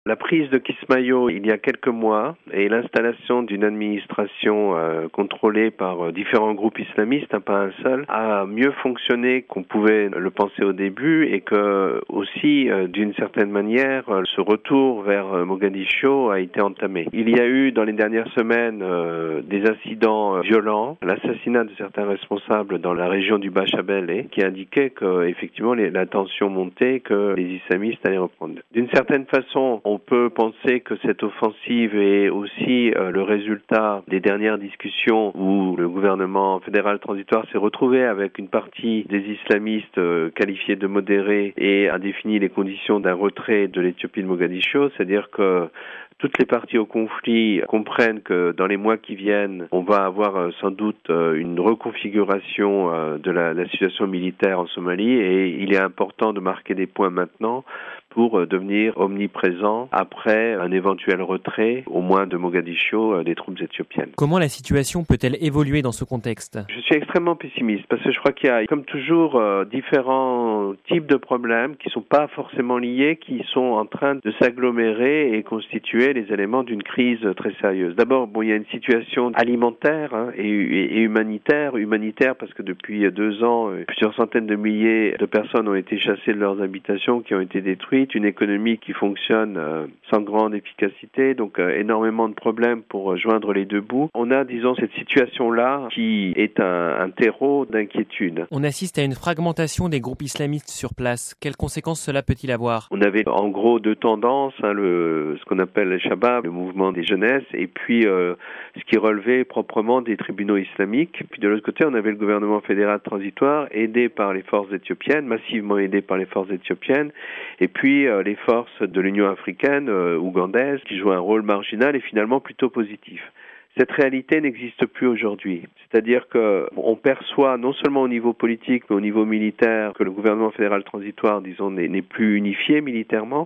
La prise de Kismayo il y a quelques mois et l'installation d'une administration contrôlée par différents groupes islamistes, pas un seul, a mieux fonctionné qu'on pouvait le penser au début et que aussi d'une certaine manière ce retour vers Mogadiscio a été entamé. Il y a eu dans les dernières semaines des incidents violents, l'assassinat de certains responsables dans la région du Bachabélé qui indiquait que effectivement la tension montait, que les islamistes allaient reprendre. D'une certaine façon, on peut penser que cette offensive est aussi le résultat des dernières discussions où le gouvernement fédéral transitoire s'est retrouvé avec une partie des islamistes qualifiés de modérés et a défini les conditions d'un retrait de l'Éthiopie de Mogadiscio, c'est-à-dire que toutes les parties au conflit comprennent que dans les mois qui viennent, on va avoir sans doute une reconfiguration de la situation militaire en Somalie et il est important de marquer des points maintenant pour devenir omniprésent après un éventuel retrait, au moins de Mogadiscio, des troupes éthiopiennes. Comment la situation peut-elle évoluer dans ce contexte ? Je suis extrêmement pessimiste parce que je crois qu'il y a, comme toujours, différents types de problèmes qui ne sont pas forcément liés, qui sont en train de s'agglomérer et constituer les éléments d'une crise très sérieuse. D'abord, il y a une situation alimentaire et humanitaire. Humanitaire parce que depuis 2 ans, plusieurs centaines de milliers de personnes ont été chassées de leurs habitations, qui ont été détruites. Une économie qui fonctionne sans grande efficacité, donc énormément de problèmes pour joindre les deux bouts. On a, disons, cette situation-là qui est un terreau d'inquiétude. On assiste à une fragmentation des groupes islamistes sur place. Quelles conséquences cela peut-il avoir ? On avait en gros 2 tendances, ce qu'on appelle le Shabab, le mouvement des jeunesses, et puis ce qui relevait proprement des tribunaux islamiques. Puis de l'autre côté, on avait le gouvernement fédéral transitoire, aidé par les forces éthiopiennes, massivement aidé par les forces éthiopiennes, et puis les forces de l'Union africaine, ougandaise, qui jouent un rôle marginal et finalement plutôt positif. Cette réalité n'existe plus aujourd'hui. C'est-à-dire qu'on perçoit non seulement au niveau politique, mais au niveau militaire, que le gouvernement fédéral transitoire, disons, n'est plus unifié militairement,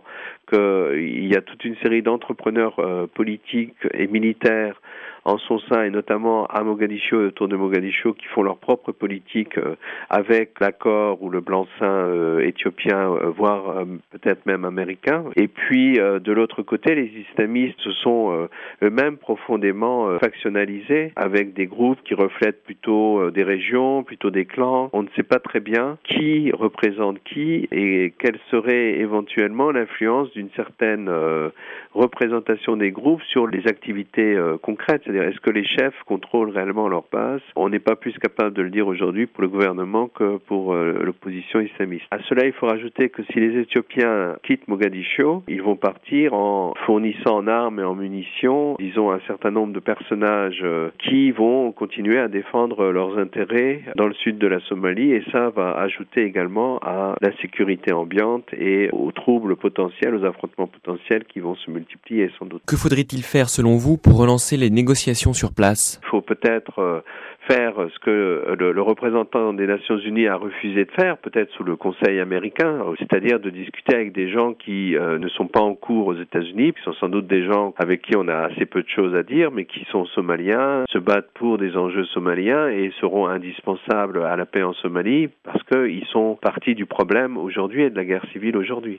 qu'il y a toute une série d'entrepreneurs politiques et militaires en son sein, et notamment à Mogadiscio et autour de Mogadiscio, qui font leur propre politique avec l'accord ou le blanc-seing éthiopien, voire peut-être même américain. Et puis, de l'autre côté, les islamistes se sont eux-mêmes profondément factionnalisés, avec des groupes qui reflètent plutôt des régions, plutôt des clans. On ne sait pas très bien qui représente qui et quelle serait éventuellement l'influence d'une certaine représentation des groupes sur les activités concrètes. C'est-à-dire, est-ce que les chefs contrôlent réellement leur base ? On n'est pas plus capable de le dire aujourd'hui pour le gouvernement que pour l'opposition islamiste. À cela, il faut rajouter que si les Éthiopiens quittent Mogadiscio, ils vont partir en fournissant en armes et en munitions, disons, un certain nombre de personnages qui vont continuer à défendre leurs intérêts dans le sud de la Somalie, et ça va ajouter également à la sécurité ambiante et aux troubles potentiels, aux affrontements potentiels qui vont se multiplier sans doute. Que faudrait-il faire selon vous pour relancer les négociations sur place ? Il faut peut-être faire ce que le représentant des Nations Unies a refusé de faire, peut-être sous le Conseil américain, c'est-à-dire de discuter avec des gens qui ne sont pas en cours aux États-Unis, qui sont sans doute des gens avec qui on a assez peu de choses à dire, mais qui sont somaliens, se battent pour des enjeux somaliens et seront indispensables à la paix en Somalie parce qu'ils sont partie du problème aujourd'hui et de la guerre civile aujourd'hui.